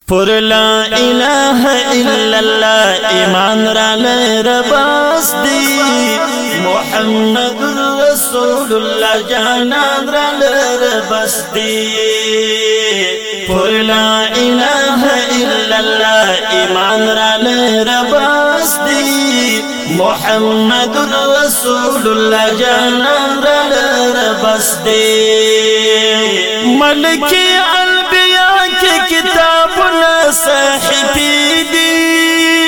پر لا اله الا الله ایمان را لرباس دی محمد رسول الله جانان را لرباس دی پر لا اله الا الله ایمان را لرباس دی محمد رسول الله جانان را لرباس دی ملکی انبیاء کے کتابنا صحیفی دی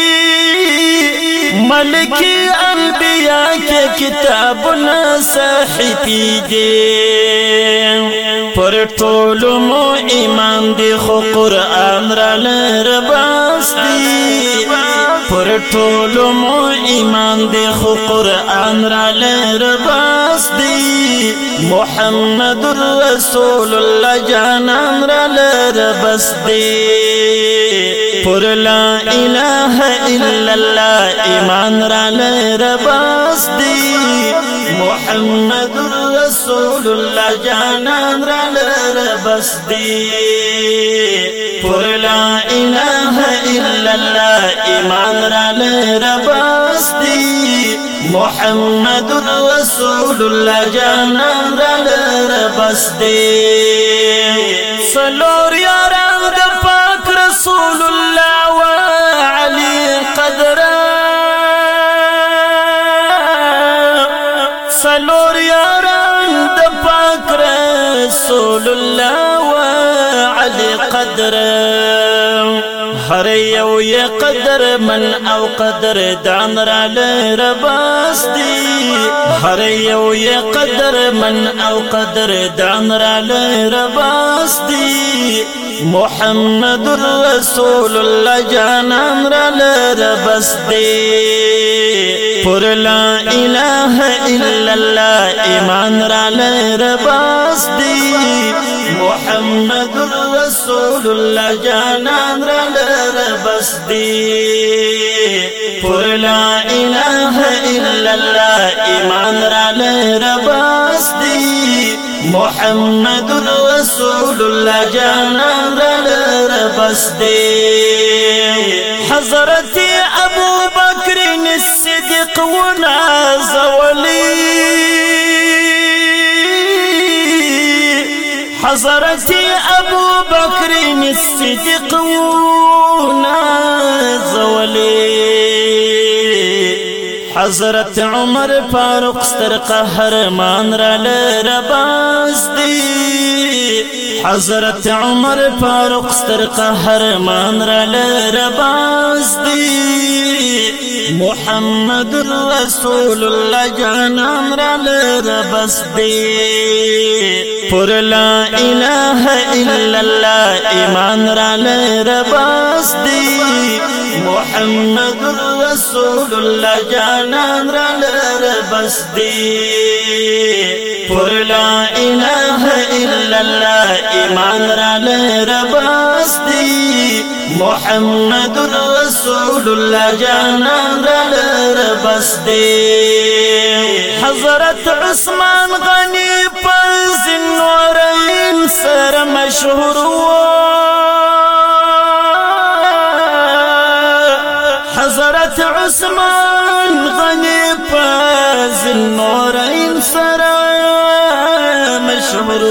ملکی انبیاء کے کتابنا صحیفی دی پر ټولو مو ایمان دی خو قرآن را لرباس دی پر ټولو مو ایمان دی خو قرآن را لرباس دی محمد رسول الله جانان را لرباس دی پر لا اله الا الله ایمان را لرباس دی محمد رسول الله جانان را لرباس دی پر لا اله الا الله ایمان را لرباس دی محمد رسول الله جانان را لرباس دی سلور یاران د پاک رسول الله و علی قدر سلور یاران د پاک رسول الله و علی قدر هر یو یې قدر من او قدر دان را لرباس دی هر یو یې قدر من او قدر دان را لرباس دی محمد رسول الله جانان را لرباس دی پر لا اله الا الله ایمان را لرباس دی محمد رسول الله جانان را لرباس دی پر لا اله الا الله ایمان را لرباس دی محمد رسول الله جانان را لرباس دی حضرت ابو بکر الصدیق ونازولی حضرت ابو بکر الصدیق ونازولی حضرت عمر فاروق ستر قهرمان را لرباس دی حضرت عمر فاروق ستر قهرمان را لرباس دی محمد رسول الله جانان را لرباس دی پر لا اله الا الله ایمان را لرباس دی محمد رسول الله جانان را لرباس دی پر لا اله الا الله ایمان را لرباس دی محمد رسول الله جانان را لرباس دی حضرت عثمان غنی پر ذوالنورین سر مشهور حضرت عثمان غنی پر ذوالنورین سر مشهور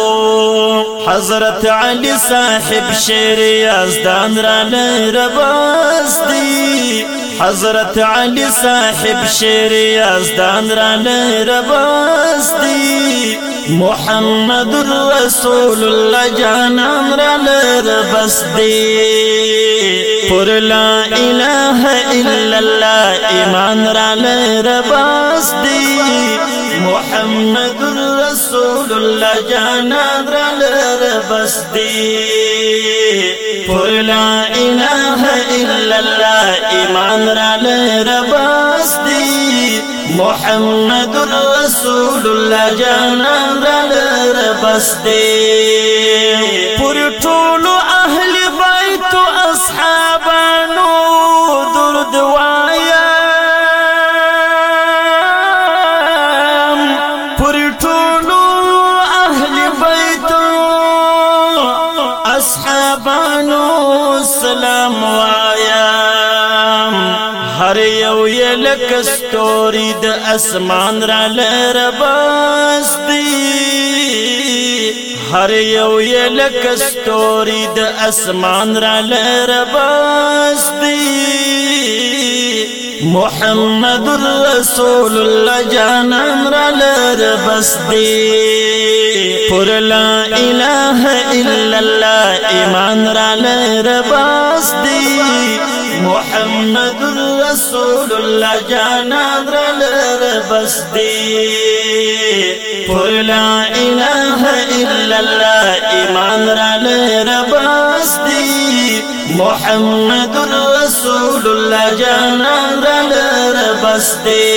حضرت علی صاحب شیر یزدان را لرباس دی حضرت علی صاحب شیر یزدان را لرباس دی محمد رسول الله جانان را لرباس دی پر لا اله الا الله ایمان را لرباس دی محمد رسول الله جانان را لرباس دی پر لا اله الا الله ایمان را لرباس دی محمد رسول الله جانان را لرباس دی پر ټولو اهل بیت اصحابانو درود وایا پر ټولو اهل بیت اصحابانو سلام وایم هر یو یې لکه ستوري د اسمان را لرباستی هر یو یې لکه ستوري د اسمان را لرباستی محمد رسول الله جانان را لربستی پر لا اله الا الله ایمان را لربستی محمد رسول الله جانان را لربستی پر لا اله الا الله ایمان را لربستی محمد رسول الله جانان را لربستی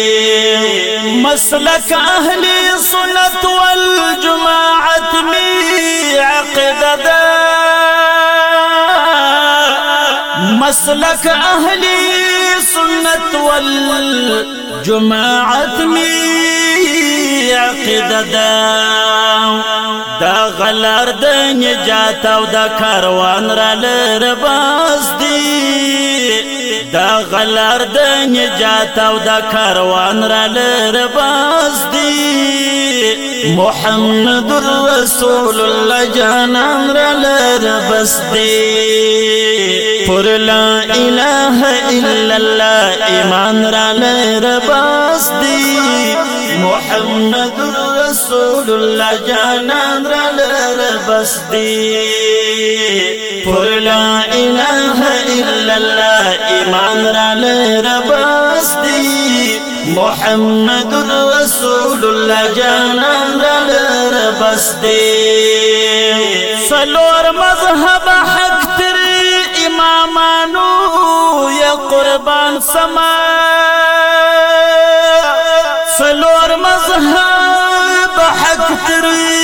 مسلک اهل سنت والجماعت می عقیده مسلک اهل سنت والجماعت می عقیده دا غلار د نجات او دا کاروان را لرباستی دا غلار د نجات او دا کاروان را لرباستی محمد رسول الله جانان را لربستی پر لا اله الا الله ایمان را لربستی محمد رسول الله جانان را لربستی پر لا اله الا الله ایمان را لربستی محمد رسول الله جانان را لربستی سلور مذهب حق تری امامانو یا قربان سما سلور مذهب حق تری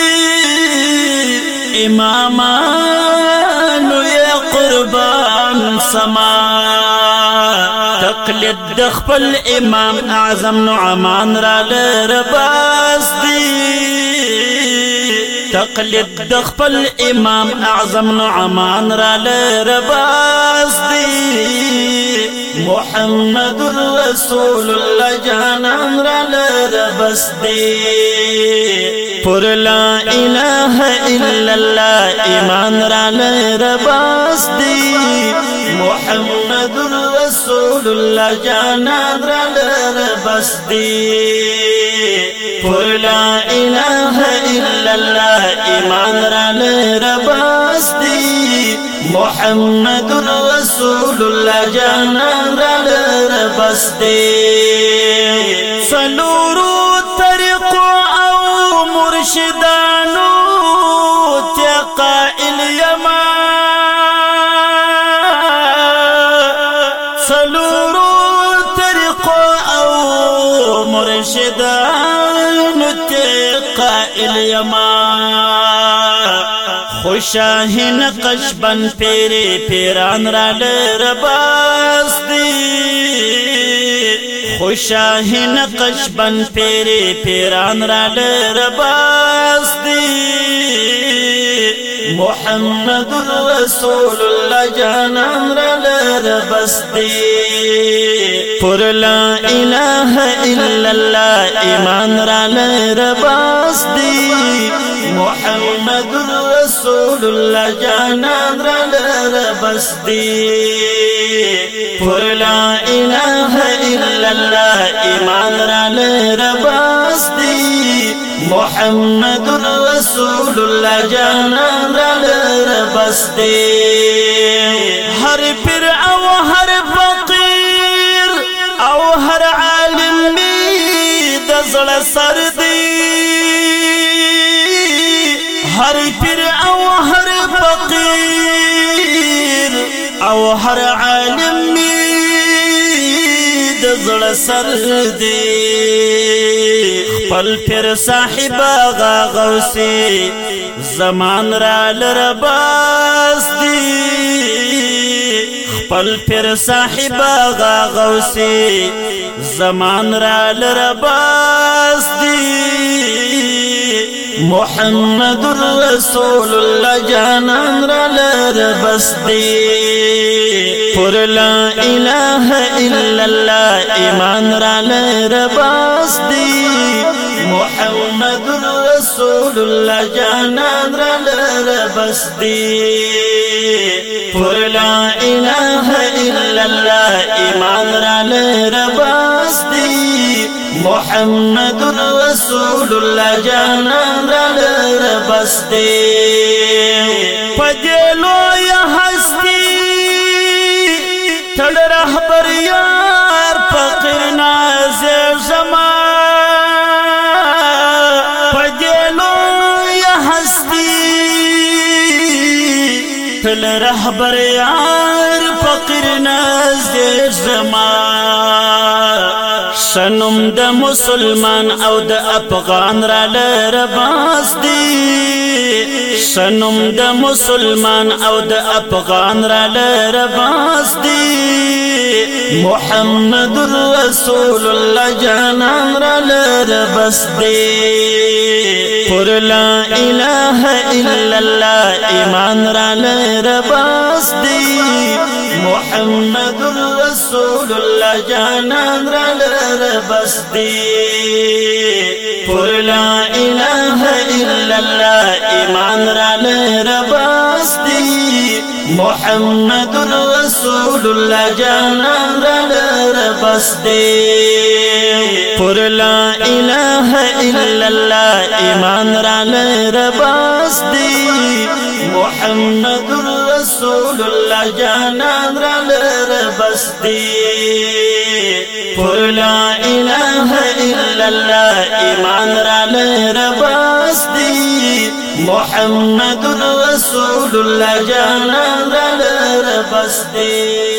امامانو یا قربان سما تقلید د خپل امام اعظم نعمان را لرباستی تقلید د خپل امام اعظم نعمان را لرباستی محمد رسول الله جانان را لربستی پر لا اله الا الله ایمان را لربستی محمد رسول الله جانان را لربستی پر لا اله الا الله ایمان را لربستی محمد رسول الله جانان را لربستی سلورو طریق او مرشدانو تقائل یما سلورو طریق او مرشدانو تقائل یما خوشاہین قشبن پیری پیران را لرباستی خوشاہین قشبن پیری پیران را لرباستی محمد رسول الله جانان را لربستی پر لا اله الا الله ایمان را لربستی محمد رسول الله جانان را لربستی پر لا اله الا الله ایمان را لربستی محمد رسول الله جانان را لربستی هر پیر او هر فقیر او هر عالم می د زړه سر دی هر پیر او هر فقیر او هر عالم می د زړه سر دی خپل پیر صاحب آغا غوثی زمان را لرباستی خپل پیر صاحب آغا غوثی زمان را لرباستی محمد رسول الله جانان را لربس دی پر لا اله الا الله ایمان را لربس دی محمد رسول الله جانان را لربس دی پر لا اله الا الله ایمان را لربس دی محمد رسول الله جانان را لربس دی پدلو یا ہستی تھڑ رہبر یار فقیر نازر زمان پدلو یا ہستی تھڑ رہبر یار فقیر نازر زمان سنم د مسلمان او د افغان را لرباس دی سنم د مسلمان او د افغان را لرباس دی محمد رسول الله جانان را لرباس دی پر لا اله الا الله ایمان را لرباس دی محمد رسول الله جانان را لربس دی پر لا اله الا الله ایمان را لربس دی محمد رسول الله جانان را لربس دی پر لا اله الا الله ایمان را لربس دی محمد رسول الله جانان را لربس دی پر لا اله الا الله ایمان را لربس دی محمد رسول الله جانان را لربس دی